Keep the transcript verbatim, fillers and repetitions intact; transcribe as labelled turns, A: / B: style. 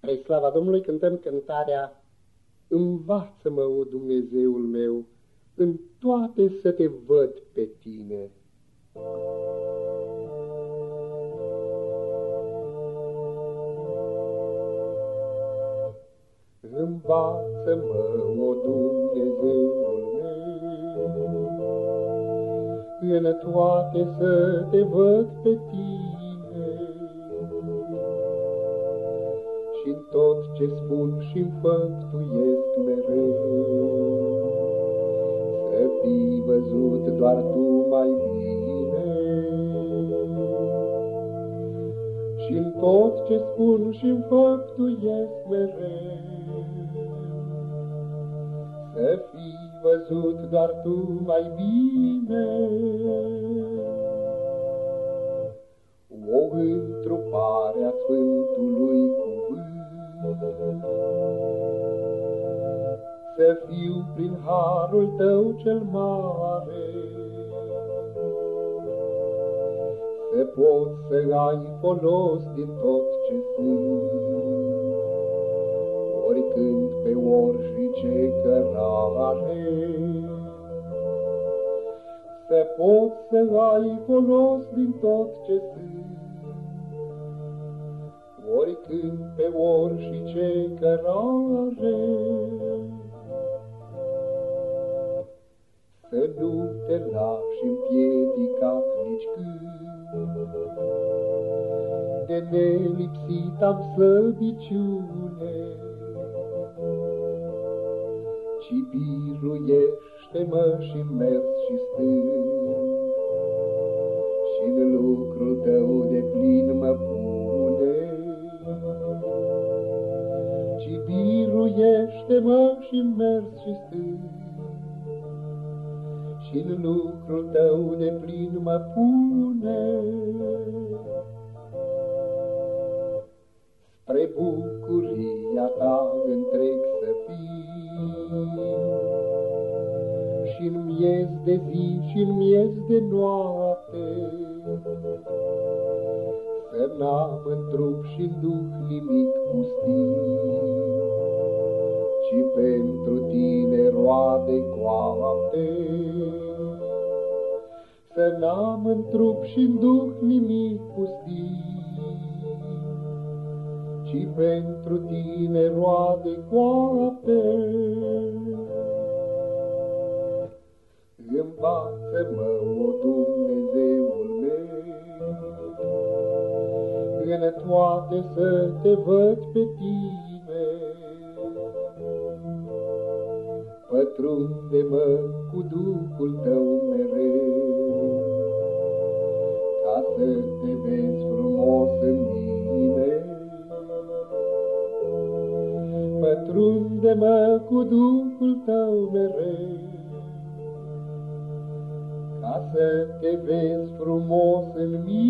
A: Spre slava Domnului cântăm cântarea Învață-mă, o Dumnezeul meu, în toate să te văd pe tine. Învață-mă, o Dumnezeul meu, în toate să te văd pe tine, și-n tot ce spun și-mi făptuiesc mereu, să fii văzut doar tu mai bine. Și-n tot ce spun și-mi făptuiesc mereu, să fii văzut doar tu mai bine. O întrupare a Sfântului Cuvânt, să fiu prin harul tău cel mare, să pot să ai folos din tot ce sunt, oricând pe orice cărare. Să pot să ai folos din tot ce sunt, oricând pe orice cărare. Să nu te lași împiedicat nici când de nelipsit am slăbiciune, ci biruiește-mă și mers și stâng, și-n lucrul tău de plin mă pune. Ci biruiește-mă și mers și stâng, și-n lucrul tău de plin mă pune. Spre bucuria ta întreg să fii, și-n miez de zi și-n miez de noapte, să n-am în trup și-n duh nimic pustiu, ci pentru tine roade coapte. Să n-am în trup și-n duh nimic pustiu, ci pentru tine roade coapte. Învață-mă, o Dumnezeul meu, în toate să te văd pe tine. Pătrunde-mă cu Duhul tău mereu, ca să te vezi frumos în mine. Pătrunde-mă cu Duhul tău mereu, ca să te vezi frumos în mine.